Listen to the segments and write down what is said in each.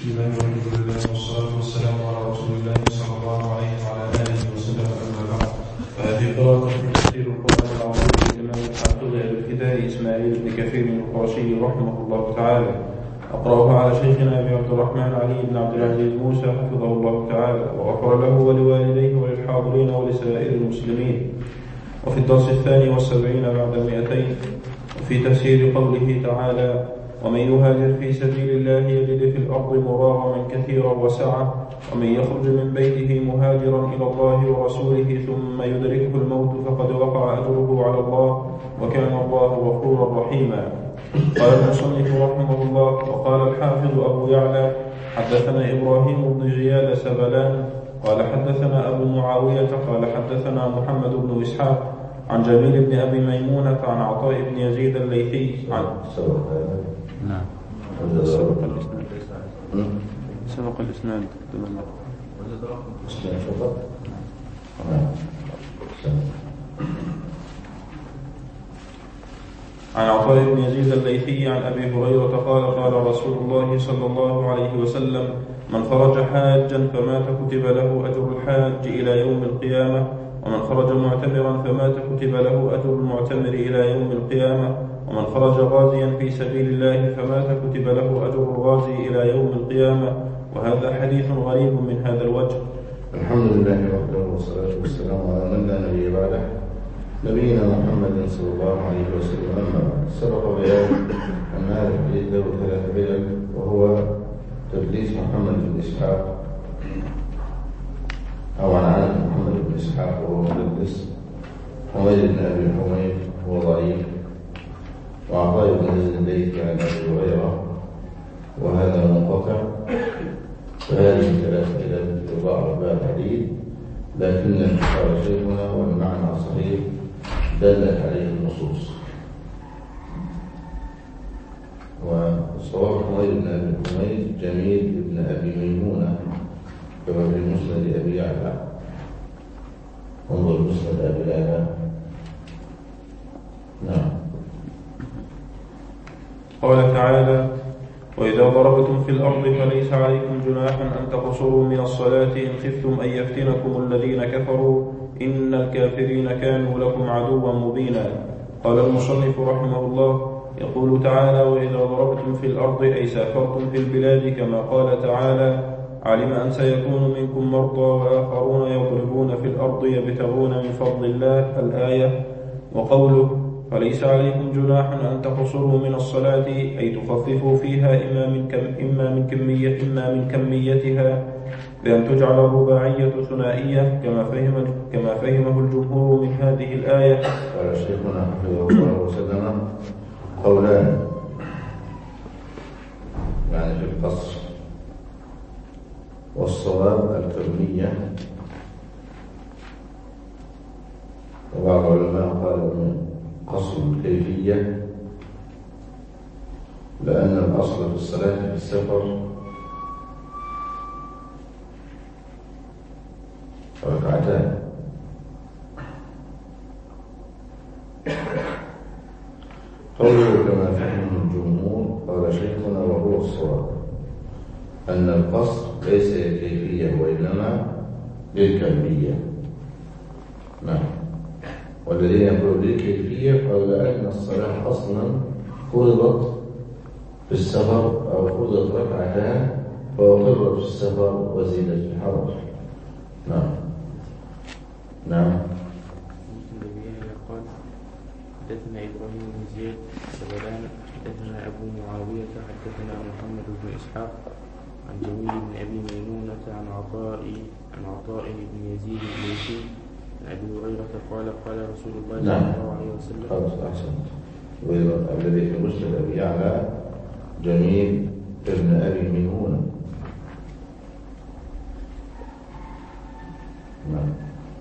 بسم الله والحمد لله والصلاة والسلام على رسول الله صلى الله عليه وعلى آله وسلم. أما بعد، فهذه قراءة من تفسير القرآن العظيم للإمام الحافظ أبي الفداء إسماعيل بن كثير القرشي رحمه الله تعالى. أقرأها على شيخنا أبي عبد الرحمن علي بن عبد العزيز موسى حفظه الله تعالى، وغفر له ولوالديه وللحاضرين ولسائر المسلمين. وفي الدرس 72 بعد 200، وفي تفسير قوله تعالى: ومن يهاجر في سبيل الله يجد في الأرض مراغما كثيرا وسعة، ومن يخرج من بيته مهاجرا إلى الله ورسوله ثم يدركه الموت فقد وقع أجره على الله، وكان الله غفورا رحيما. قال المصنف رحمه الله: وقال الحافظ أبو يعلى: حدثنا إبراهيم بن زياد سبلان قال حدثنا أبو معاوية قال حدثنا محمد بن إسحاق عن جميل بن أبي ميمونة عن عطاء بن يزيد الليثي عن نعم. سبق الإسناد عن عطاء بن يزيد الليثي عن أبي هريرة قال: قال رسول الله صلى الله عليه وسلم: من خرج حاجا فمات كتب له أجر الحاج إلى يوم القيامة، ومن خرج معتمرا فمات كتب له أجر المعتمر إلى يوم القيامة، ومن خرج غازيا في سبيل الله فمات كتب له أجر الغازي إلى يوم القيامة. وهذا حديث غريب من هذا الوجه. الحمد لله وحده والصلاة والسلام على من لا نبي بعده، نبينا محمد صلى الله عليه وسلم. أما بعد، سبق بيان أن هذا الحديث له 3 علل، وهو تدليس محمد بن إسحاق أو عن محمد بن إسحاق وهو مدلس، حميد بن أبي حميد هو ضعيف، وعطاء بن يزيد الليثي عن أبي هريرة وهذا منقطع. فهذه 3 علل يضاعف بها الحديث، لكن قال شيخنا والمعنى صحيح دلت عليه النصوص. والصواب حميد بن أبي حميد جميل بن أبي ميمونة كما في مسند أبي يعلى. انظر مسند أبي يعلى. نعم. قال تعالى: وإذا ضربتم في الأرض فليس عليكم جناح أن تقصروا من الصلاة إن خفتم أن يفتنكم الذين كفروا إن الكافرين كانوا لكم عدوا مبينا. قال المصنف رحمه الله: يقول تعالى: وإذا ضربتم في الأرض أي سافرتم في البلاد، كما قال تعالى: علم أن سيكون منكم مرضى وآخرون يضربون في الأرض يبتغون من فضل الله الآية. وقوله: فليس عليكم جناح أن تقصروا من الصلاة أي تخففوا فيها إما من كميتها بأن تجعل الرباعية ثنائية كما فهمه الجمهور من هذه الآية. قال شيخنا حفظه الله وسلم قولان، يعني في القصر، والصواب الكمية، وبعض العلماء قالوا قصر الكيفية، لأن الأصل في الصلاة في السفر ركعتان. قوله كما فهم الجمهور، قال شيخنا وهو الصواب أن القصر ليس للكيفية وإنما للكمية. نعم. والذين يقولون للكيفية قالوا لأن الصلاة أصلا فرضت في السفر أو فرضت ركعتان فأقرت في السفر وزيدت في الحرج. نعم. نعم. قال: حدثنا إبراهيم بن زياد سبلان حدثنا أبو معاوية حدثنا محمد بن إسحاق عن جميل بن أبي ميمونة عن عطاء بن يزيد الليثي عن أبي هريرة قال: قال رسول الله صلى الله عليه وسلم. خلاص أحسنت. والذي في مسند أبي يعلى جميل بن أبي ميمونة. نعم.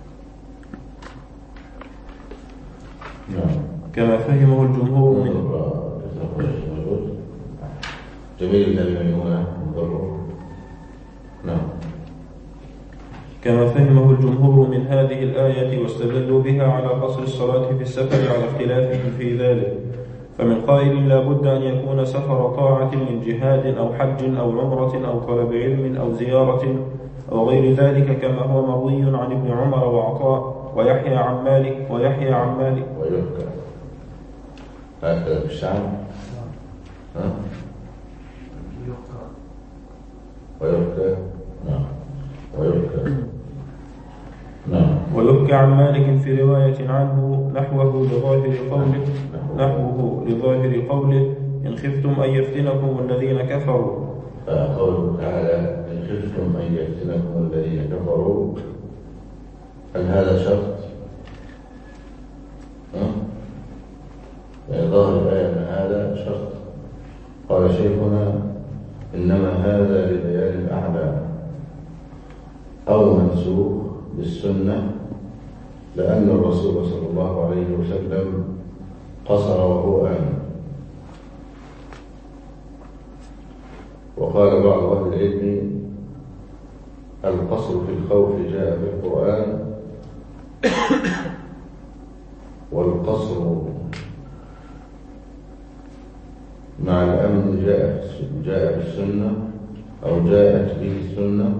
كما فهمه الجمهور من جميل بن أبي ميمونة. نعم. كما فهمه الجمهور من هذه الآية، واستدلوا بها على قصر الصلاة في السفر على اختلافهم في ذلك. فمن قائل لا بد أن يكون سفر طاعة من جهاد أو حج أو عمرة أو طلب علم أو زيارة أو غير ذلك، كما هو مروي عن ابن عمر وعطاء ويحيى عن مالك ويحكى هكذا في الشعب. ويحكى ويحكى عن مالك في رواية عنه نحوه لظاهر قوله إن خفتم أن يفتنكم الذين كفروا. قوله تعالى إن خفتم أن يفتنكم الذين كفروا، هل هذا شرط؟ يعني ظاهر الآية أن هذا شرط. قال شيخنا إنما هذا لبيان الأعلى أو منسوخ بالسنة، لأن الرسول صلى الله عليه وسلم قصر وهو آمن. وقال بعض أهل العلم القصر في الخوف جاء في القرآن، والقصر مع الأمن جاء في السنة أو جاءت به السنة.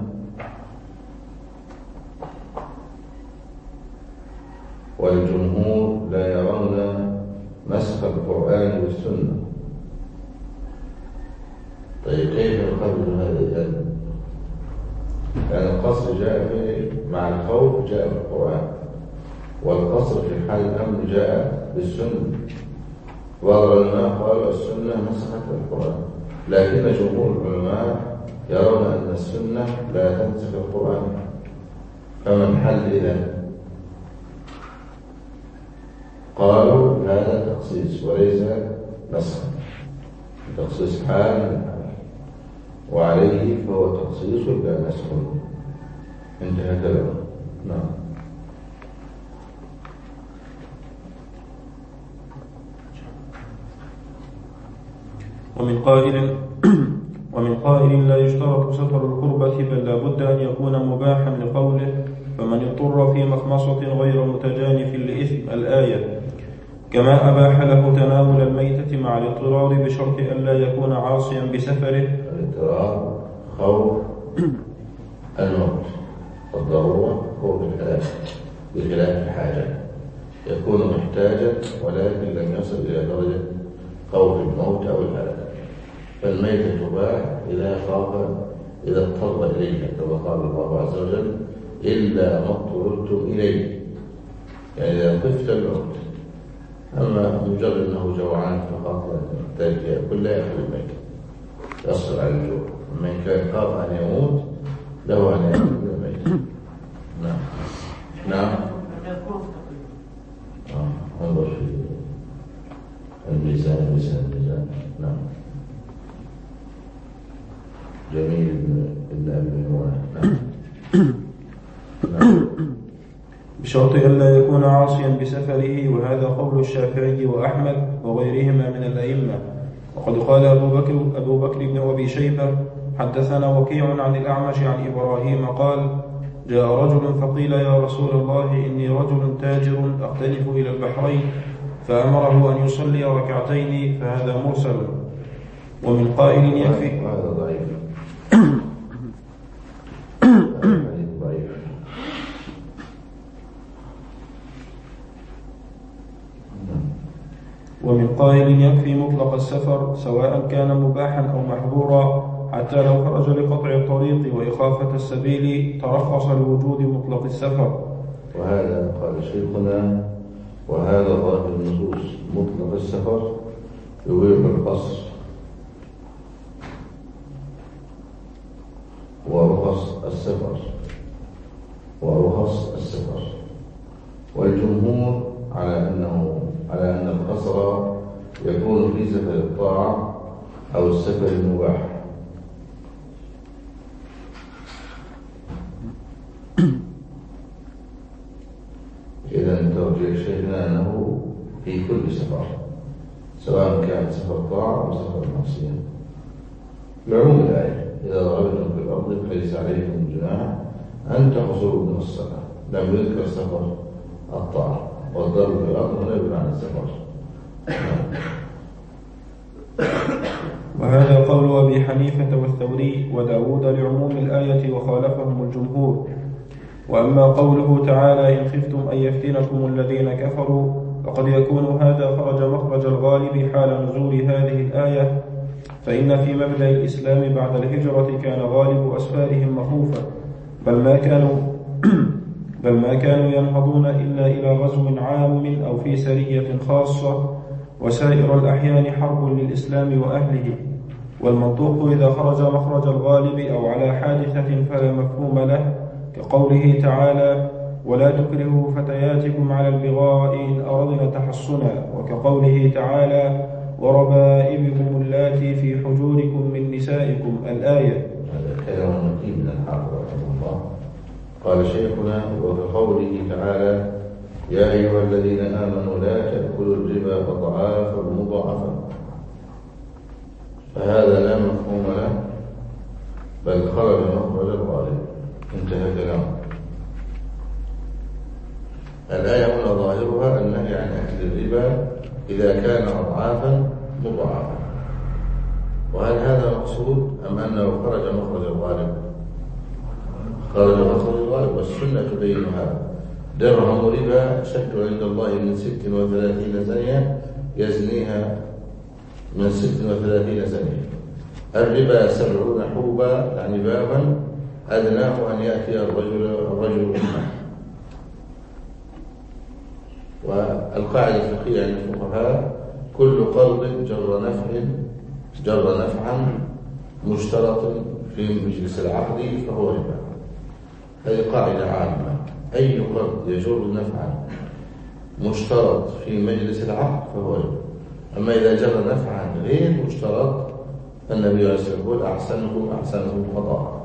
والجمهور لا يرون نسخ القرآن والسنة. طيب كيف نقبل هذا الأمر؟ يعني القصر جاء مع الخوف جاء في القرآن، والقصر في حال الأمن جاء بالسنة. بعض العلماء قالوا السنة نسخت القرآن، لكن جمهور العلماء يرون أن السنة لا تنسخ القرآن. فما الحل إذن؟ قالوا هذا تخصيص وليس نسخ، تخصيص حال من حال، وعليه فهو تخصيص لا نسخ. انتهى كلامه. نعم. ومن قائل لا يشترط سفر القربة بل لا بد أن يكون مباحا لقوله فمن اضطر في مخمصة غير متجانف لإثم الآية، كما أباح له تناول الميتة مع الاضطرار بشرط أن لا يكون عاصيا بسفره. الاضطرار خوف الموت والضرورة خوف الهلاك، بخلاف الحاجة يكون محتاجا ولكن لم يصل إلى درجة خوف الموت أو الهلاك. فالميتة تباح إذا اضطر إليها، كما قال الله عز وجل إلا ما اضطررتم إليه، يعني إذا خفت الموت. أما مجرد أنه جوعان فقط يحتاج يأكل لا يأكل الميت، يصل على الجوع. من كان خاف أن يموت له أن يأكل الميت. نعم. انظر في الميزان. نعم. جميل ابن أبي ميمونة. نعم. بشرط ألا يكون عاصيا بسفره، وهذا قول الشافعي وأحمد وغيرهما من الأئمة. وقد قال أبو بكر بن أبي شيبة حدثنا وكيع عن الأعمش عن إبراهيم قال جاء رجل فقيل يا رسول الله إني رجل تاجر أختلف إلى البحرين، فأمره أن يصلي ركعتين، فهذا مرسل. ومن قائل يكفي. هذا ضعيف. ومن قائل يكفي مطلق السفر سواء كان مباحا أو محظورا، حتى لو خرج لقطع الطريق وإخافة السبيل ترخص لوجود مطلق السفر. وهذا قال شيخنا وهذا ظاهر النصوص. مطلق السفر يبيح القصر ورخص السفر والجمهور على أن القصر يكون في سفر الطاعة أو السفر المباح. إذا توجيه شيخنا أنه في كل سفر، سواء كان سفر طاعة أو سفر معصية. لعموم الآية إذا ضربتم في الأرض فليس عليكم جناح أن تقصروا من الصلاة، لم يذكر سفر الطاعة، والضرب في الأرض هنا بمعنى السفر. وهذا قول أبي حنيفة والثوري وداود لعموم الآية وخالفهم الجمهور. وأما قوله تعالى إن خفتم أن يفتنكم الذين كفروا فقد يكون هذا خرج مخرج الغالب حال نزول هذه الآية، فإن في مبدأ الإسلام بعد الهجرة كان غالب أسفارهم مخوفا، بل ما كانوا ينهضون إلا إلى غزو عام أو في سرية خاصة، وسائر الأحيان حرب للإسلام وأهله. والمنطوق إذا خرج مخرج الغالب أو على حادثة فلا مفهوم له، كقوله تعالى ولا تكرهوا فتياتكم على البغاء إن أردنا تحصنا، وكقوله تعالى وربائبكم اللاتي في حجوركم من نسائكم الآية. هذا كلام نقيب من الحافظ رحمه الله. قال شيخنا وكقوله تعالى يا أيها الذين آمنوا لا تأكلوا الربا أضعافا مضاعفة، فهذا لا مفهوم له بل خرج مخرج الغالب. انتهى كلامه. الآية هنا ظاهرها النهي عن أكل الربا إذا كان أضعافا مضاعفة، وهل هذا مقصود أم أنه خرج مخرج الغالب؟ خرج مخرج الغالب، والسنة تبين هذا. درهم ربا أشد عند الله من 36 زانية يزنيها من 36 زانية. الربا 70 حوبا، يعني بابا أدناه أن يأتي الرجل أمه. والقاعدة الفقهية عند الفقهاء كل قرض جر نفعا مشترط في مجلس العقد فهو ربا. هذه قاعدة عامة، أي قرض يجر نفعا مشترط في مجلس العقد فهو ربا. أما إذا جر نفعا غير مشترط فالنبي عليه الصلاة والسلام يقول أحسنكم قضاء.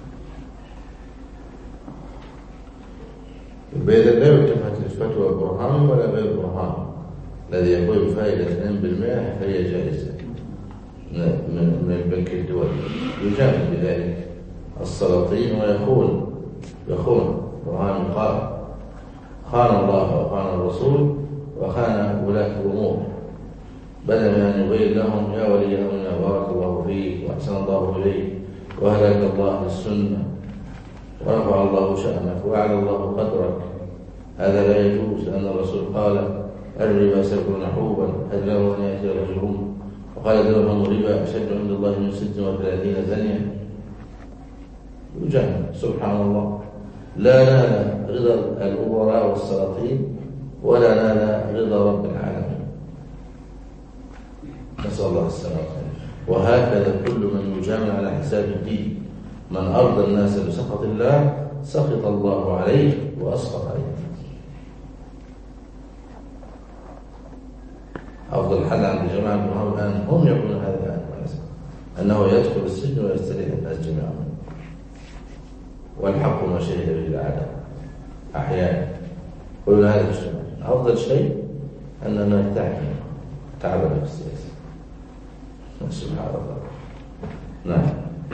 بيد لا يلتفت الفتوى برهان ولا غير برهان. الذي يقول فائدة 2% فهي جائزة من البنك الدولي، يجامل بذلك السلاطين ويخون برهان قال خان الله وخان الرسول وخان ولاة الأمور، بدل من أن يغير لهم يا ولي أمرنا بارك الله فيك وأحسن الله إليك وهلاك الله للسنة ورفع الله شأنك وأعلى الله قدرك. هذا لا يجوز، لأن الرسول قال الربا 70 حوبا أدناه أن يأتي رجل، وقال درهم ربا أشد عند الله من 36 زانية. يجامل سبحان الله. لا نال رضا الأمراء والسلاطين ولا نال رضا رب العالمين، نسأل الله السلامة. وهكذا كل من يجامل على حساب الدين، من أرضى الناس بسخط الله سخط الله عليه وأسخط عليه. أفضل حل عند جماعة المهم الآن هم يقولون هذا الآن أنه يدخل السجن ويستريح الناس جميعا، والحق ما شهد به العالم أحيانا. يقولون هذا الشيء أفضل شيء أننا نرتاح تعبنا في السياسة. سبحان الله. نعم.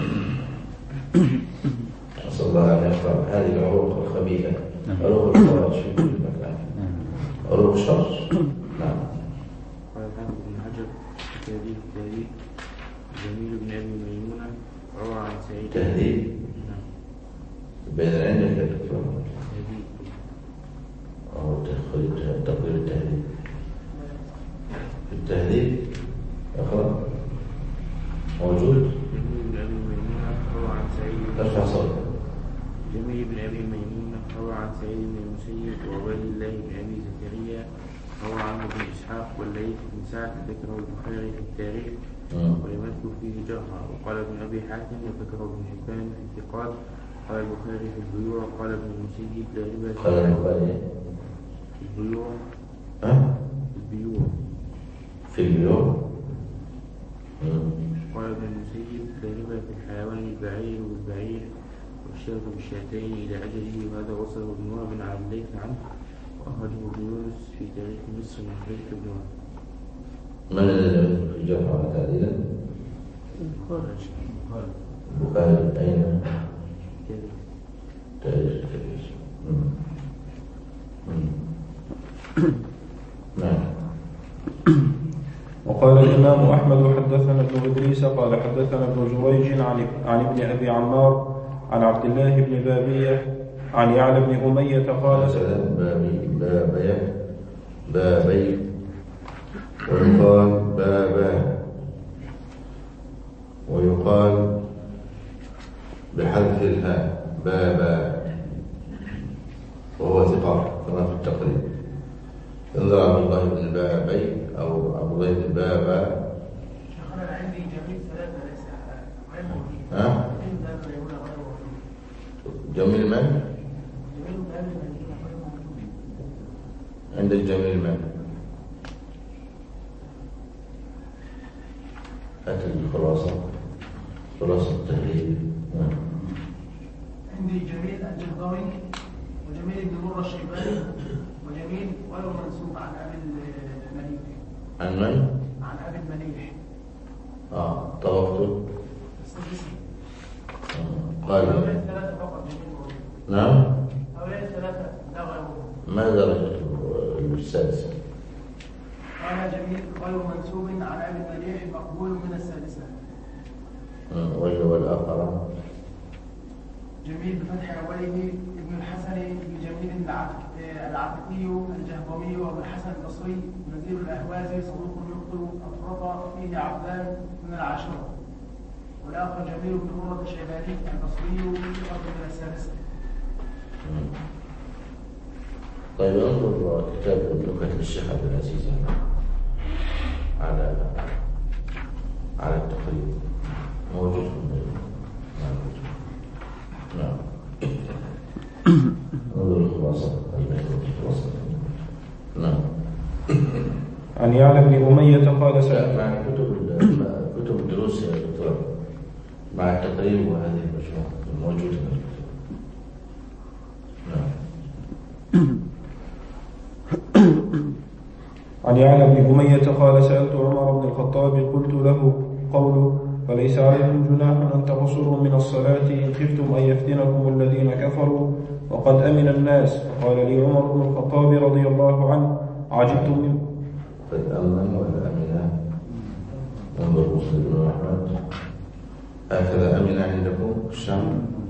نسأل الله أن يقطع هذه العروق الخبيثة، عروق الخراج في كل مكان، عروق الشر. نعم. قال الحافظ بن حجر في تهذيب التهذيب جميل بن أبي ميمونة روى عن سعيد تهذيب بين العلم والتكفير. أو تقدير التهذيب. التهذيب أخرى موجود. جميل بن أبي ميمونة روى عن سعيد. ارفع صوتك. جميل بن أبي ميمونة روى عن سعيد بن المسيب وعبيد الله بن أبي زكريا روى عنه بن إسحاق والليث بن سعد ذكره البخاري في التاريخ ولم يذكر فيه جرحا. وقال ابن أبي حاتم وذكره ابن حبان في الثقات. قال البخاري في البيوع. قال ابن المسيب لا ربا. قال البخاري في البيوع. في البيوع. قال ابن المسيب لا ربا في الحيوان البعير والبعير والشاة بالشاتين إلى أجله. وهذا وصله ابن وهب عن الليث عنه، وأخرجه ابن يونس في تاريخ مصر من حديث ابن وهب. من الذي في الجرح على تعديلا؟ البخاري أين؟ تاريخ الكبير. نعم. وقال الإمام أحمد حدثنا حدثنا ابن إدريس قال حدثنا ابن جريج عن ابن أبي عمار عن عبد الله بن بابية عن يعلى بن أمية قال بابي ويقال بابا ويقال بحذف الهاء بابا وهو ثقة كما في التقريب. انظر عبد الله بن بابي أو عبد الله بن بابا. شيخنا عندي جميل ثلاثة ليس غير موجود. ها؟ جميل من؟ عند الجميل من؟ أتى الخلاصة خلاصة التهذيب. عندي جميل الجهضمي وجميل بن مرة الشيباني وجميل غير منسوب عن أبي المليح. عن من؟ عن أبي المليح. طرفته. قال هؤلاء الثلاثة فقط جميل موجود. نعم. هؤلاء الثلاثة لا غيرهم. ما درجة السادسة؟ قال جميل غير منسوب عن أبي المليح مقبول من السادسة. والآخر جميل بفتح أوله ابن الحسن بن جميل العتقي الجهضمي وابن الحسن البصري نزيل الأهوازي صدوق يخطئ أفرط فيه عبدان من العاشرة. والآخر جميل بن مرة الشيباني البصري ثقة من السادسة. طيب انظر كتاب نكت للشيخ عبد العزيز على التقريب موجود. نعم. انظر الخلاصة. نعم. عن يعلى بن أمية قال مع كتب الدروس يا دكتور مع التقريب وهذه المجموعة الموجودة. نعم. عن يعلى بن أمية قال سألت عمر بن الخطاب قلت له قوله فليس عليكم جناح أن تقصروا من الصلاة إن خفتم أن يفتنكم الذين كفروا وقد أمن الناس. فقال لي عمر بن الخطاب رضي الله عنه عجبت من قد أمن ولا أمن؟ انظر مسلم بن أحمد هكذا أمن عندكم الشام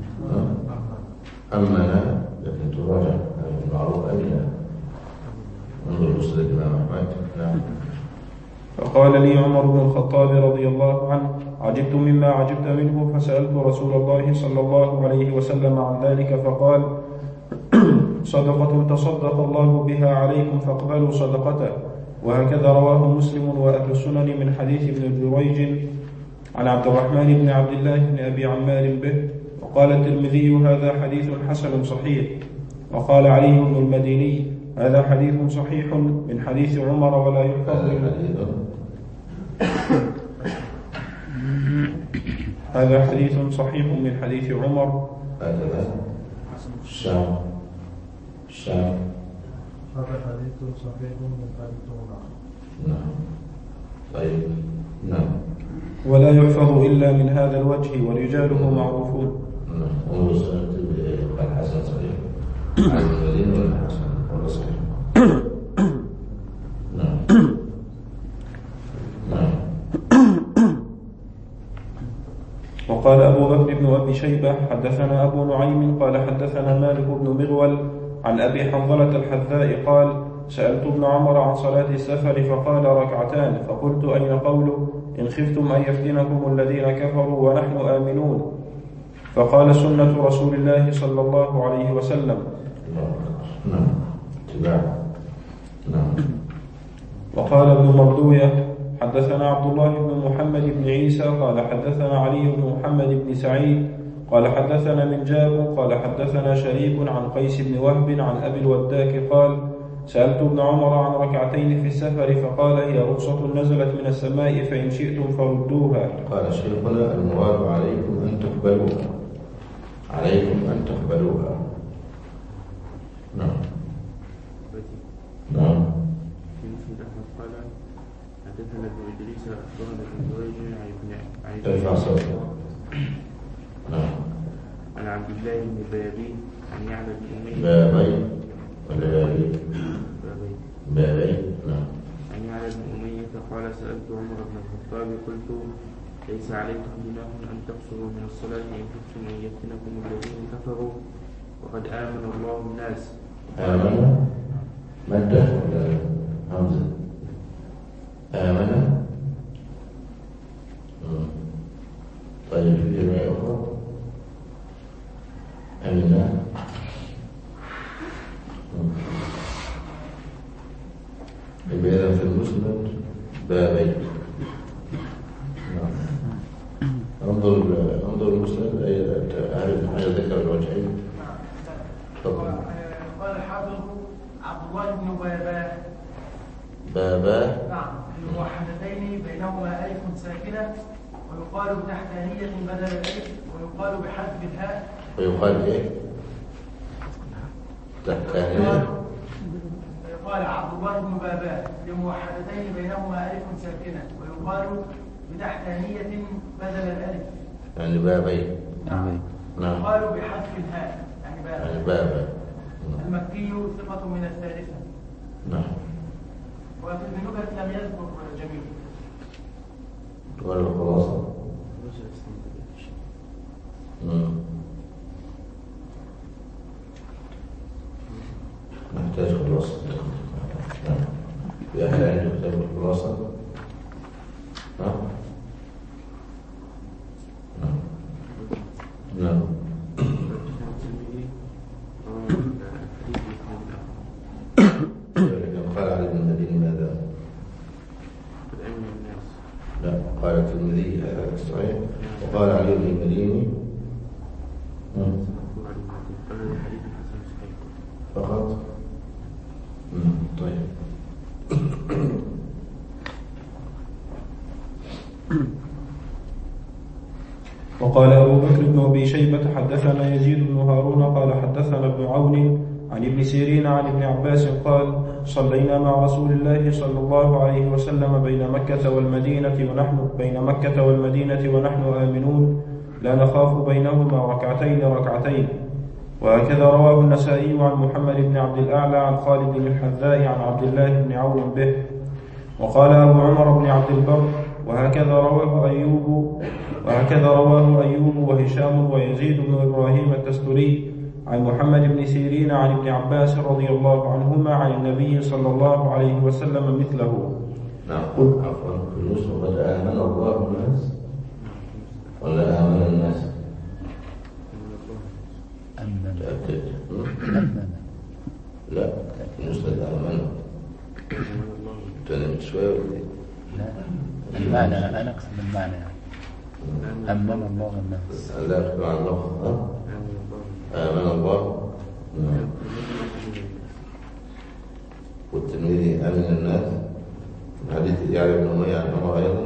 أمن لكن تراجع المعروف أمن. انظر مسلم بن أحمد. نعم. فقال لي عمر بن الخطاب رضي الله عنه عجبت مما عجبت منه فسألت رسول الله صلى الله عليه وسلم عن ذلك فقال صدقة تصدق الله بها عليكم فاقبلوا صدقته. وهكذا رواه مسلم وأهل السنن من حديث ابن جريج عن عبد الرحمن بن عبد الله بن أبي عمار به. وقال الترمذي هذا حديث حسن صحيح. وقال علي بن المديني هذا حديث صحيح من حديث عمر ولا يحفظ هذا حديث صحيح من حديث عمر. هذا الشام هذا حديث صحيح من حديث عمر. نعم. طيب. نعم. ولا يحفظ إلا من هذا الوجه ورجاله معروفون. نعم. انظر سنة الحسن صحيح عن المدينة والحسن ولا صحيح. نعم. نعم. وقال أبو بكر بن أبي شيبة حدثنا أبو نعيم قال حدثنا مالك بن مغول عن أبي حنظلة الحذاء قال سألت ابن عمر عن صلاة السفر فقال ركعتان. فقلت أين قوله إن خفتم أن يفتنكم الذين كفروا ونحن آمنون؟ فقال سنة رسول الله صلى الله عليه وسلم. نعم. اتباع. نعم. وقال ابن مردوية حدثنا عبد الله بن محمد بن عيسى قال حدثنا علي بن محمد بن سعيد قال حدثنا من جاب قال حدثنا شريك عن قيس بن وهب عن أبي الوداك قال سألت ابن عمر عن ركعتين في السفر فقال هي رخصة نزلت من السماء فإن شئتم فردوها. قال شيخنا المراد عليكم أن تقبلوها. عليكم أن تقبلوها. نعم. نعم. قال حدثنا ابن إدريس أخبرنا ابن جريج عن ترفع صوتك. نعم. عن عبد الله بن بابي عن يعلى بن أمية بابي ولا بابي؟ بابي. بابي. نعم. عن يعلى بن أمية مكة قال سألت عمر بن الخطاب قلت ليس عليكم جناح أن تقصروا من الصلاة إن خفتم أن يفتنكم الذين كفروا وقد آمن الله الناس. آمن مادة ولا همزة؟ آمن. طيب في رواية أخرى أمنا. إذا في المسند بابين. انظر المسند أهل حاجة ذكر الوجهين. قال الحافظ عبد الله بن بابا نعم الموحدتين بينهما ألف ساكنة ويقال بتحتانية بدل الألف ويقال بحذف الهاء. ويقال إيه؟ تحتانية. قال عبد الله بن بابا لموحدتين بينهما ألف ساكنة ويقال بتحتانية بدل الألف يعني بابين. نعم. ويقال بحذف الهاء يعني بابا. المكي ثقة من الثالثة. نعم. وفي النكت لم يذكر جميل. ولا الخلاصة. نحتاج خلاصة. في أحد عنده كتاب الخلاصة؟ نعم. نعم. قال علي بن المديني ماذا؟ لا قال الترمذي هذا صحيح وقال علي بن المديني فقط. طيب. وقال أبو بكر بن أبي شيبة حدثنا يزيد بن هارون قال حدثنا ابن عون عن ابن سيرين عن ابن عباس قال صلينا مع رسول الله صلى الله عليه وسلم بين مكة والمدينة ونحن آمنون لا نخاف بينهما ركعتين. وهكذا رواه النسائي عن محمد بن عبد الأعلى عن خالد بن الحذاء عن عبد الله بن عون به. وقال أبو عمر بن عبد البر وهكذا رواه أيوب وهشام ويزيد بن إبراهيم التستري عن محمد بن سيرين عن ابن عباس رضي الله عنهما عن النبي صلى الله عليه وسلم مثله. نعم. عفوا في النسخة قد آمن الله الناس ولا آمن الناس؟ تأكد. لا النسخة آمن. تنمت شوية ولا لا المعنى أنا أقصد المعنى أمن الله الناس. لا أخبر عن اللفظ. آمن الله. والترمذي آمن الناس حديث يعلى بن أمية عن عمر أيضا.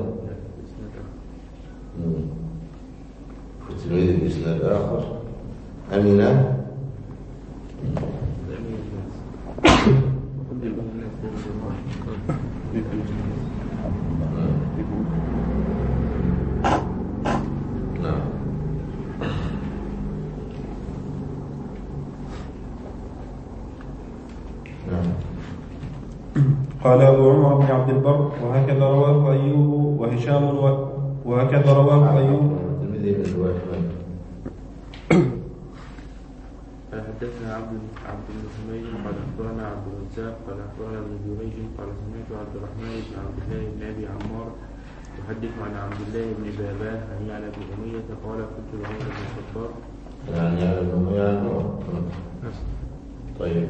والترمذي بإسناد آخر أمن قال أبو عمر بن عبد البر وهكذا رواه أيوب وهشام وهكذا رواه أيوب. حدثنا عبد بن حميد قال أخبرنا عبد الرزاق قال أخبرنا ابن جريج قال سمعت عبد الرحمن بن عبد الله بن أبي عمار يحدث عن عبد الله بن باباه عن يعلى بن أمية قال قلت لعمر بن الخطاب عن يعلى بن أمية. طيب.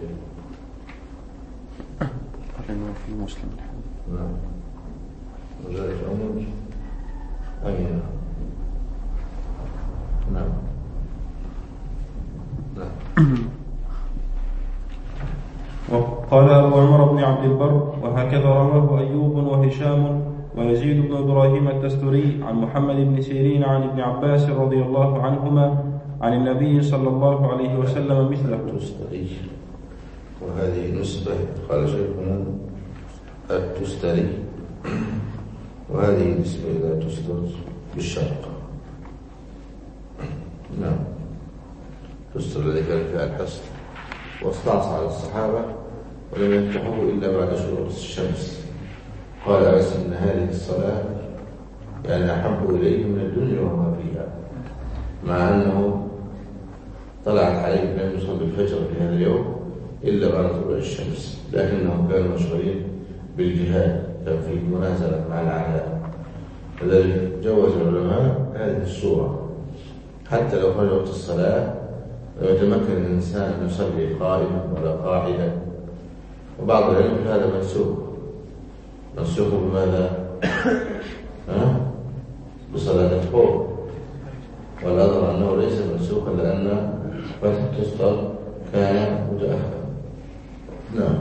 في مسلم. نعم. وذلك أمر أمين. نعم. وقال أبو عمر بن عبد البر وهكذا رواه أيوب وهشام ويزيد بن إبراهيم التستري عن محمد بن سيرين عن ابن عباس رضي الله عنهما عن النبي صلى الله عليه وسلم مثله. التستري وهذه نسبة قال شيخنا التستري وهذه نسبة إلى تستر بالشرق. نعم. تستر الذي كان فيها الحصر واستعصى على الصحابة ولم يفتحوه إلا بعد شروق الشمس قال أنس إن هذه الصلاة يعني أحب إليه من الدنيا وما فيها، مع أنه طلعت عليه لم يصلي الفجر في هذا اليوم إلا بعد طلوع الشمس، لكنهم كانوا مشغولين بالجهاد، كان في منازلة مع الأعداء، لذلك جوز العلماء هذه الصورة حتى لو خرج وقت الصلاة لو يتمكن الإنسان أن يصلي قائما ولا قاعدا. وبعض العلم هذا منسوخ بماذا؟ بصلاة الخوف، والأظهر أنه ليس منسوخا لأن فتح التسطر كان متأخرا. نعم.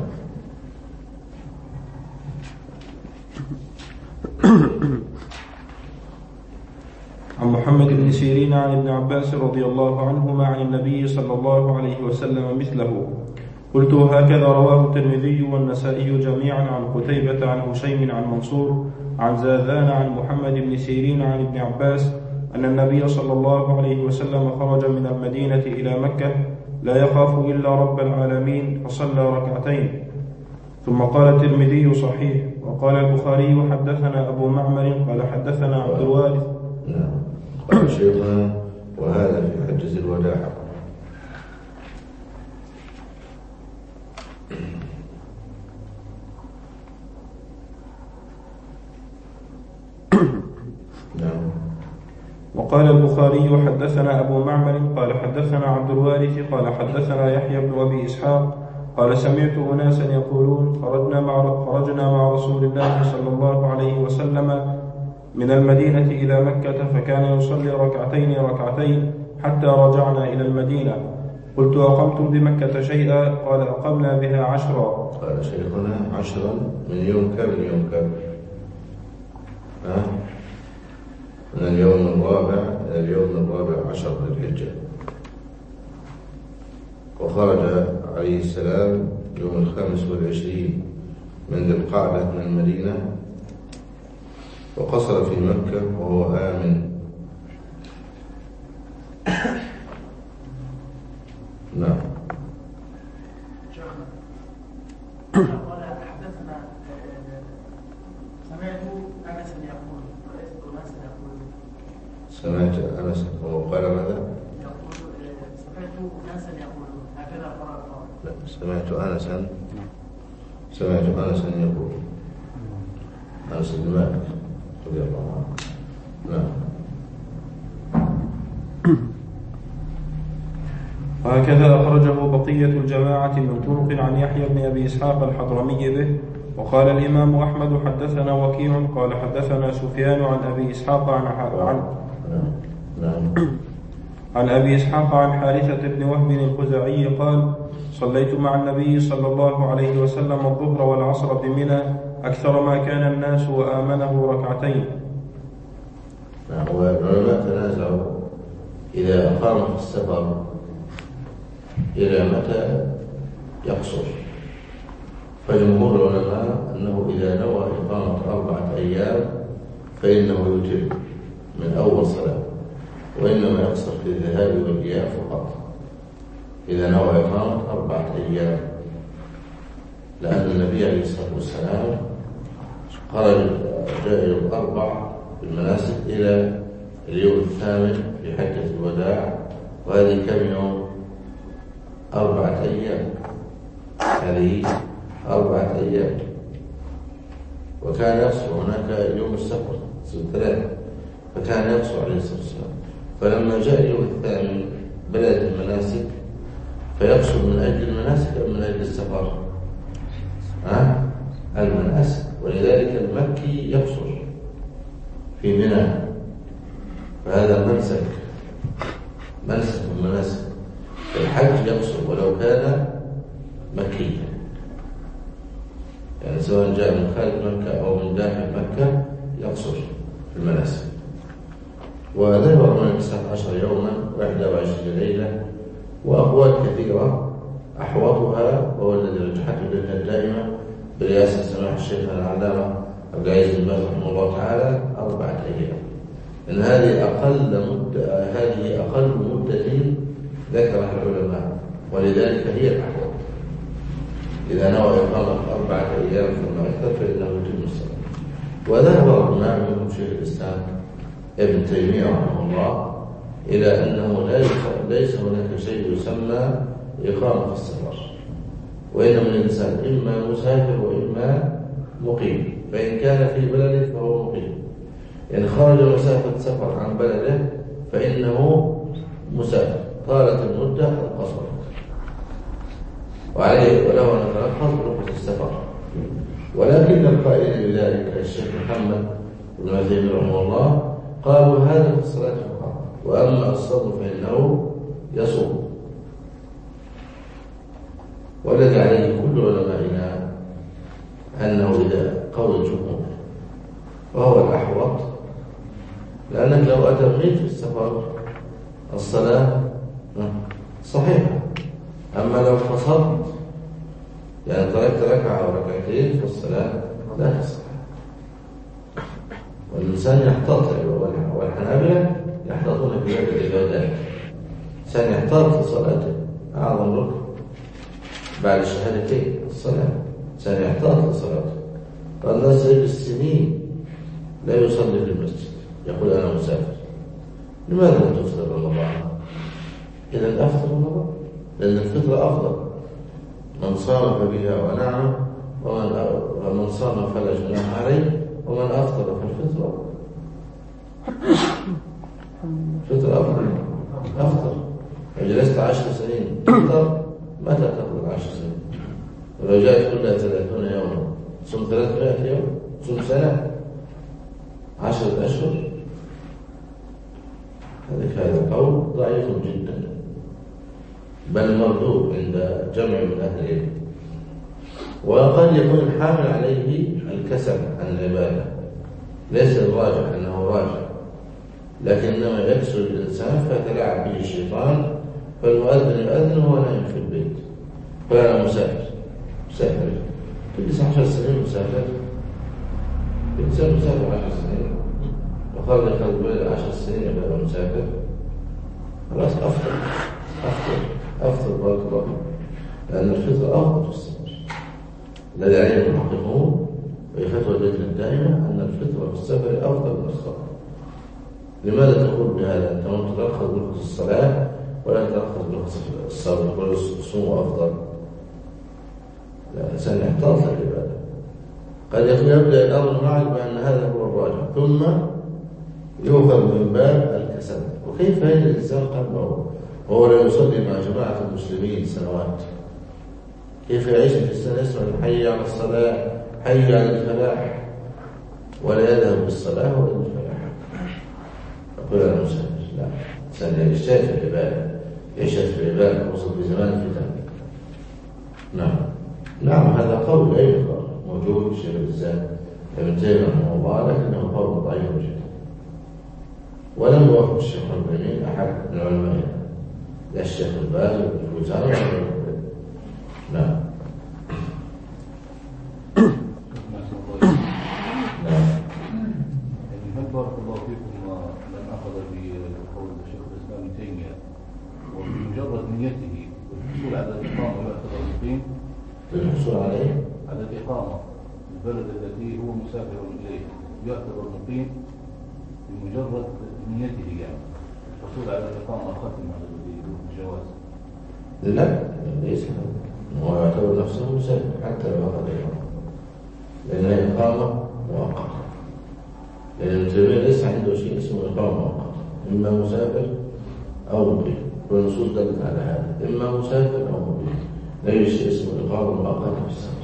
عن محمد بن سيرين عن ابن عباس رضي الله عنهما عن النبي صلى الله عليه وسلم مثله. قلت هكذا رواه الترمذي والنسائي جميعا عن قتيبة عن هشيم عن منصور عن زاذان عن محمد بن سيرين عن ابن عباس أن النبي صلى الله عليه وسلم خرج من المدينة إلى مكة لا يخاف إلا رب العالمين فصلى ركعتين. ثم قال الترمذي صحيح. وقال البخاري حدثنا أبو معمر قال حدثنا عبد الوارث. نعم. قال شيخنا وهذا في حجة الوداع. نعم. وقال البخاري حدثنا أبو معمر قال حدثنا عبد الوارث قال حدثنا يحيى بن أبي إسحاق قال سمعت أناسا يقولون خرجنا مع رسول الله صلى الله عليه وسلم من المدينة إلى مكة فكان يصلي ركعتين حتى رجعنا إلى المدينة. قلت أقمتم بمكة شيئا؟ قال أقمنا بها 10. قال شيخنا 10 من يوم كم؟ من اليوم الرابع إلى اليوم الرابع عشر للحجة. وخرج عليه السلام يوم 25 من ذي القعدة من المدينة وقصر في مكة وهو آمن. نعم. قال حدثنا سمعت أنس يقول سمعت أنس وقال ماذا؟ يقول سمعت أنسا يقول هكذا قال. لا، سمعت أنسا يقول أنس بن مالك رضي الله عنه. نعم. وهكذا أخرجه بقية الجماعة من طرق عن يحيى بن أبي إسحاق الحضرمي به. وقال الإمام أحمد حدثنا وكيع قال حدثنا سفيان عن أبي إسحاق عن أبي إسحاق عن حارثة بن وهب الخزاعي قال صليت مع النبي صلى الله عليه وسلم الظهر والعصر بمنى أكثر ما كان الناس وآمنه 2. والعلماء تنازعوا إذا أقام في السفر إلى متى يقصر، فجمهور العلماء أنه إذا نوى إقامة 4 أيام فإنه يتم من أول صلاة، وإنما يقصر في الذهاب والإياب فقط إذا نوى إقامة 4 أيام، لأن النبي عليه الصلاة والسلام خرج جاء يوم 4 بالمناسك إلى اليوم 8 في حجة الوداع، وهذه كم يوم؟ 4 أيام. هذه 4 أيام. وكان يقصر هناك يوم السبت 3، فكان يقصر عليه الصلاة والسلام. فلما جاء اليوم 8 بدأت المناسك، فيقصر من أجل المناسك أم من أجل السفر؟ المناسك. ولذلك المكي يقصر في منى، فهذا منسك من المناسك. الحج يقصر ولو كان مكيا، يعني سواء جاء من خارج مكة أو من داخل مكة يقصر في المناسك. وذهب من 19 يوما و21 ليلة، وأقوال كثيرة أحوطها وهو الذي رجحته لنا دائما برئاسة سماحة الشيخ العلامة عبد العزيز بن باز رحمه الله تعالى 4 أيام. إن هذه أقل مدة ذكرها العلماء، ولذلك هي الأحوط. إذا نوى إقامة 4 أيام ثم أكثر فإنه يتم الصلاة. وذهب العلماء منهم شيخ الإسلام ابن تيمية رحمه الله إلى أنه ليس هناك شيء يسمى إقامة السفر، وإنما الإنسان إما مسافر وإما مقيم، فإن كان في بلده فهو مقيم، يعني خرج مسافة سفر عن بلده فإنه مسافر طالت المدة القصر، وعليه وله أن يتلخص برخص السفر. ولكن القائلين بذلك الشيخ محمد بن عثيمين رحمه الله قالوا هذا في الصلاة فقط، وأما الصوم فإنه يصوم. والذي عليه كل علمائنا أنه إذا قول الجمهور وهو الأحوط، لأنك لو أتميت في السفر الصلاة صحيحة، أما لو قصرت يعني تركت ركعة أو ركعتين فالصلاة لا تصح. والإنسان يحتاط، والحنابلة يحتاطون في هذه العبادات. الإنسان يحتاط في صلاته، أعظم ركن بعد الشهادتين الصلاة، الإنسان يحتاط في صلاته. فالناس بالسنين لا يصلي في المسجد، يقول أنا مسافر. لماذا لا تفطر رمضان؟ إذا أفطر رمضان، لأن الفطر أفضل. من صام فبها ونعم، ومن صام فلا جناح عليه، ومن أفطر فالفطر فطر أفطر. وجلست 10 سنين تفطر، متى تقضي 10 سنين؟ ولو جاءت كلها 30 يوما صم 300 يوم، صم سنة 10 أشهر. هذا القول ضعيف جدا، بل مردود عند جمع من أهل العلم. وقد يكون الحامل عليه الكسل عن العبادة، ليس الراجح أنه راجع، لكنما يكسر الإنسان فيتلاعب به الشيطان، فالمؤذن يؤذن وهو نائم في البيت، فأنا مسافر كل 10 سنين مسافر، الإنسان مسافر 10 سنين وخرج البلد 10 سنين يبقى مسافر، خلاص أفضل بارك الله، لأن الفطر أفضل في السفر. الذي عليه المحققون وفتوى اللجنة الدائمة أن الفطر في السفر أفضل من الصلاة. لماذا تقول بهذا؟ أنت ما ترخص برخص الصلاة ولا ترخص برخص الصبر، تقول الصوم أفضل. لا، الإنسان يحتاط للعبادة. قد يبدأ الأمر معك بأن هذا هو الراجح، ثم يؤخذ من باب الكسل. وكيف يجد الإنسان قلبه وهو لا يصلي مع جماعة المسلمين سنوات؟ كيف يعيش في السنة يسمع حي على الصلاة، حي على الفلاح، ولا يذهب بالصلاة ولا بالفلاح؟ يقول أنا مسافر. لا، الإنسان يجتهد في العبادة، يشهد في العبادة، وصل في زمان الفتن. نعم هذا قول أيضا موجود في شيخ الإسلام ابن تيمية رحمه الله، لكنه قول ضعيف جدا، ولم يوافق الشيخ ابن أحد من العلماء، لا الشيخ الباز ولا الجوزاني ولا غيره. نعم. هل بارك الله فيكم من أخذ بقول الشيخ الإسلام ابن تيمية وبمجرد نيته والحصول على الإقامة يعتبر مقيم؟ الحصول عليه على الإقامة البلد التي هو مسافر إليه يعتبر مقيم بمجرد نيته، يعني الحصول على الإقامة ختم على الجواز؟ لا، ليس هو يعتبر نفسه مسافر حتى لو أخذ الإقامة، لأن الإقامة مؤقتة، لأن المسافر ليس عنده شيء اسمه إقامة مؤقتة، إما مسافر أو مقيم، والنصوص دلت على هذا، إما مسافر أو مقيم، لا يوجد شيء اسمه إقامة مؤقتة في السفر.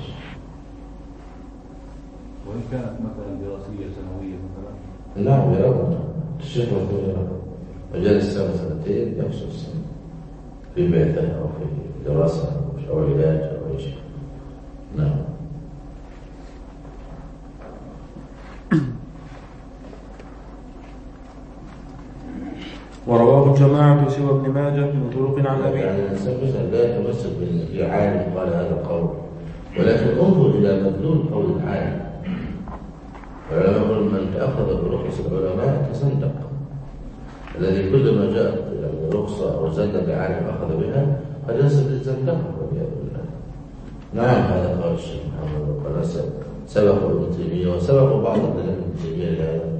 وإن كانت مثلا دراسية سنوية مثلا؟ نعم يرى الشيخ مثلا يرى مجال السنة 2 يحصل السنة في بعثة أو في دراسة أو علاج أو أي شيء. نعم. ورواه الجماعة سوى ابن ماجه من طرق عن أبي. يعني الإنسان مثلا لا يتمسك في عالم قال هذا القول، ولكن انظر إلى مدلول قول العالم. العلماء يقول من أخذ برخص العلماء تصدق، الذي كلما جاءت رخصة أو زلة لعالم أخذ بها قد يصل للزندقة والعياذ بالله. نعم هذا قال الشيخ محمد، وقال سبقوا ابن تيمية وسبقوا بعض الكلام ابن تيمية لهذا،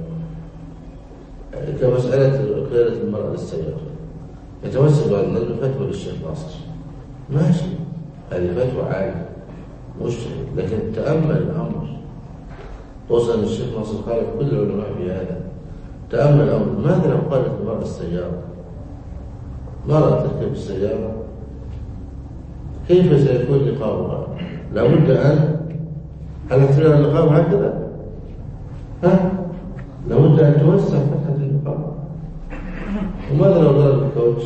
كمسألة قيادة المرأة للسيارة يتوسل أن نجد فتوى للشيخ ناصر، ماشي، هذه فتوى عالية مجتهد، لكن تأمل الأمر، خصوصا الشيخ ناصر خالف كل العلماء في هذا. تأمل الأمر، ماذا لو قالت المرأة السيارة، مرأة تركب السيارة، كيف سيكون نقابها؟ لابد أن هل احتمال النقاب هكذا؟ لابد أن توسع فتحة النقاب. وماذا لو ضرب الكوتش؟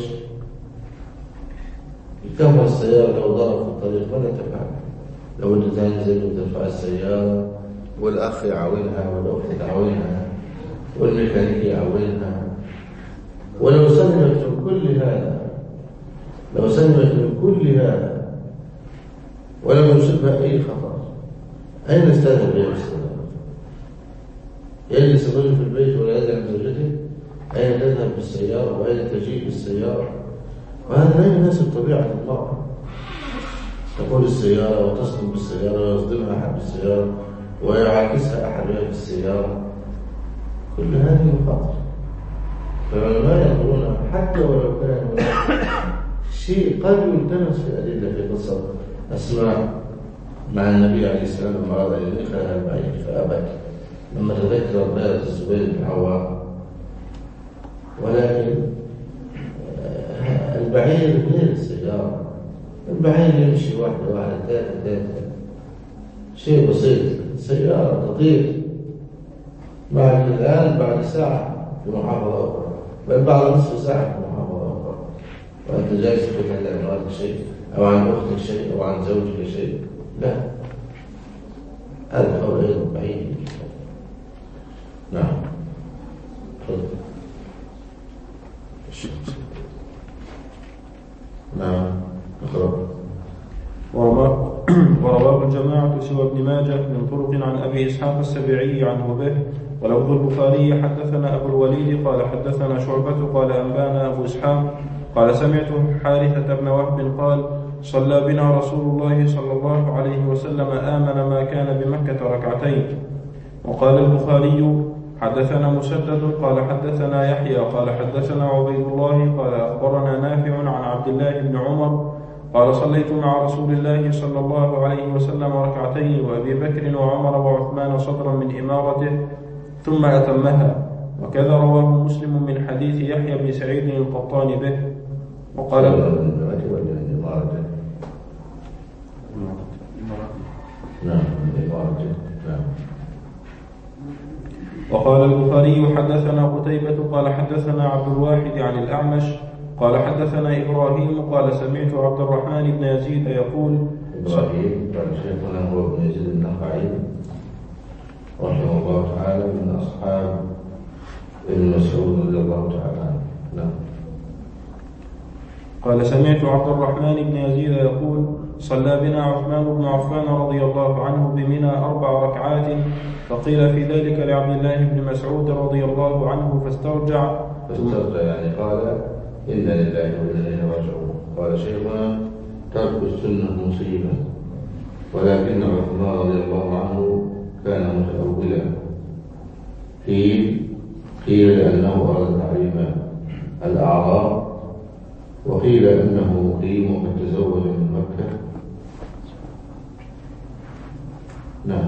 يكفر السيارة لو ضرب في الطريق ماذا تفعل؟ لابد تنزل وترفع السيارة، والأخ يعاونها والأخت تعاونها والميكانيكي يعاونها. ولو سلمت من كل هذا، لو سلمت من كل هذا ولم يصبها أي خطر، أين استذهب إلى السيارة؟ يجلس الرجل في البيت ولا يدعم زوجته؟ أين تذهب بالسيارة وأين تجيء بالسيارة؟ وهذا لا يناسب طبيعة المرأة، تقول السيارة وتصدم بالسيارة ويصدمها أحد بالسيارة ويعاكسها أحد في السيارة، كل هذه مخاطر. فالعلماء يقولون حتى ولو كان شيء قد يلتمس في أدلة في قصة أسماء مع النبي عليه السلام لما أراد أن يدخلها البعير فأبت لما تذكر بلد الزبير بن عوام، ولكن البعير غير السيارة، البعير يمشي واحدة ثلاثة شيء بسيط، السيارة تطير بعد الآن بعد ساعة في محافظة أخرى، بل بعد نصف ساعة في محافظة أخرى، وأنت جالس تتكلم عن مراتك شيء أو عن أختك شيء أو عن زوجك شيء، لا، هذا القول أيضا بعيد. نعم. نعم. أخرى. ورواه الجماعة سوى ابن ماجه من طرق عن أبي إسحاق السبيعي عنه به، ولفظ البخاري حدثنا أبو الوليد قال حدثنا شعبة قال أنبانا أبو إسحاق قال سمعت حارثة بن وهب قال صلى بنا رسول الله صلى الله عليه وسلم آمن ما كان بمكة ركعتين. وقال البخاري حدثنا مسدد قال حدثنا يحيى قال حدثنا عبيد الله قال أخبرنا نافع عن عبد الله بن عمر قال صليت مع رسول الله صلى الله عليه وسلم ركعتين وأبي بكر وعمر وعثمان صدرا من إمارته ثم أتمها. وكذا رواه مسلم من حديث يحيى بن سعيد القطان به. وقال وقال البخاري حدثنا قتيبة قال حدثنا عبد الواحد عن الأعمش قال حدثنا إبراهيم قال سمعت عبد الرحمن بن يزيد يقول إبراهيم قال شيخنا هو ابن يزيد النخعي رحمه الله تعالى من أصحاب ابن مسعود رضي الله تعالى عنه. نعم. قال سمعت عبد الرحمن بن يزيد يقول صلى بنا عثمان بن عفان رضي الله عنه بمنى 4 ركعات، فقيل في ذلك لعبد الله بن مسعود رضي الله عنه فاسترجع يعني قال إنا لله وإنا إليه راجعون. قال شيخنا ترك السنة مصيبة، ولكن عثمان رضي الله عنه كان متأولا، قيل لأنه أراد تعليم الأعراب، وقيل أنه مقيم وقد تزوج من مكة. نعم.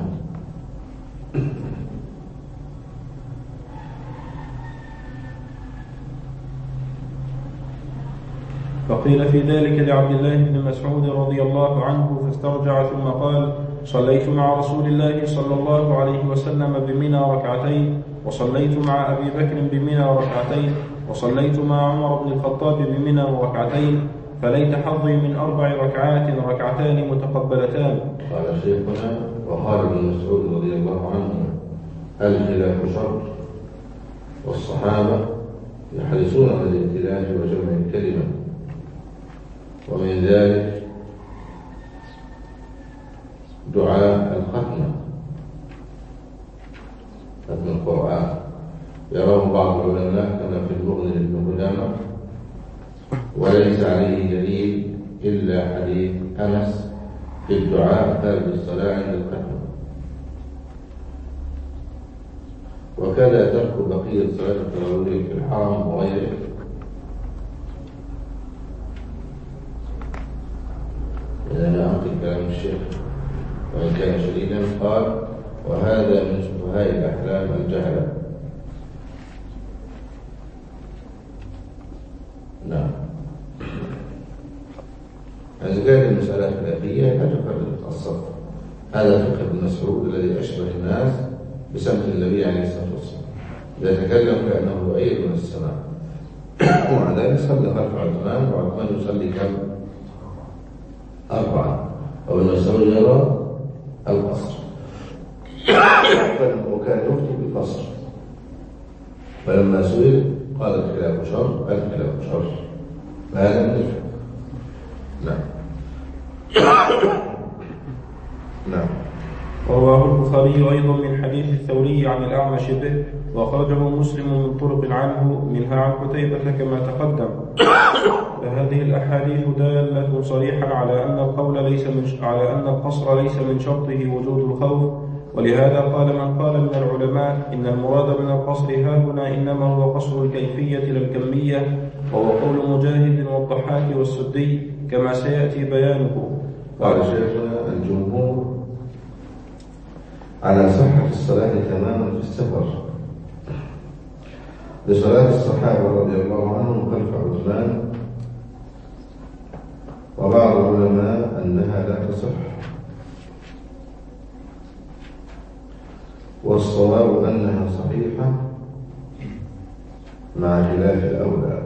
فقيل في ذلك لعبد الله بن مسعود رضي الله عنه فاسترجع ثم قال صليت مع رسول الله صلى الله عليه وسلم بمنى ركعتين، وصليت مع أبي بكر بمنى ركعتين، وصليت مع عمر بن الخطاب بمنى ركعتين، فليت حظي من 4 ركعات ركعتان متقبلتان. قال شيخنا وقال ابن مسعود رضي الله عنه الخلاف شر، والصحابة يحرصون على الائتلاف وجمع الكلمة، ومن ذلك دعاء الختمة، ختم القرآن، يراه بعض العلماء كما في المغني لابن قدامة، وليس عليه دليل إلا حديث أنس في الدعاء ثابت الصلاة عند الختم. وكذا ترك بقية صلاة التراويح في الحرم وغيره. إذا أنا أنقل كلام الشيخ وإن كان شديدا، قال: وهذا من سفهاء الأحلام الجهلة. نعم. إذا كانت المسألة خلافية لا تفرق الصف. هذا فقه ابن مسعود الذي أشبه الناس بسمع النبي عليه الصلاة والسلام، إذا تكلم كأنه أيد من السماء. ومع ذلك صلى خلف عثمان، وعثمان يصلي كم؟ 4. وابن مسعود يرى القصر، وكان يفتي بالقصر. فلما سئل قال: الخلاف شر، الخلاف شر. فهذا من الفقه. نعم. نعم. ورواه البخاري أيضا من حديث الثوري عن الأعمش به، وأخرجه مسلم من طرق عنه منها عن قتيبة كما تقدم. فهذه الأحاديث دالة صريحا على أن القصر ليس من شرطه وجود الخوف. ولهذا قال من قال من العلماء إن المراد من القصر هاهنا إنما هو قصر الكيفية لا الكمية، وهو قول مجاهد والضحاك والسدي كما سيأتي بيانه. قال شيخنا: الجمهور على صحة الصلاة تماما في السفر لصلاة الصحابة رضي الله عنهم خلف عثمان، وبعض العلماء أنها لا تصح، والصواب أنها صحيحة مع خلاف الأولى.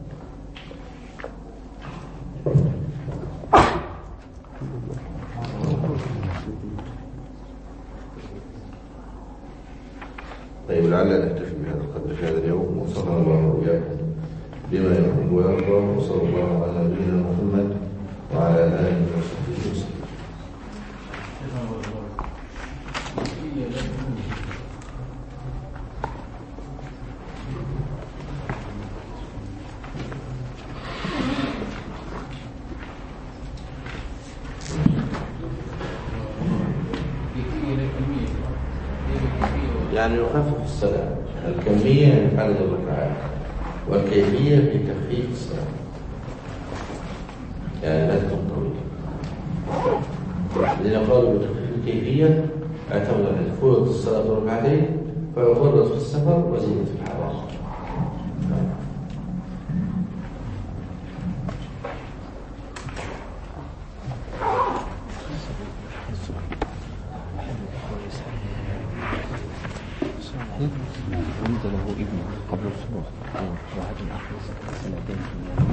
طيب، لعلنا نكتفي بهذا القدر في هذا اليوم، وصلى الله وإياكم بما يحب ويرضى، وصلى الله على نبينا محمد وعلى آله وصحبه وسلم. يعني يخفف الصلاة، الكمية في عدد الركعات، والكيفية في تخفيف الصلاة، يعني لا تكون طويلة. الذين قالوا بتخفيف الكيفية اعتمدوا أن فرضت الصلاة ركعتين فيفرض في السفر وزيدت في الحرام. ولد له ابن قبل الصبح، واحد من أخر سنتين.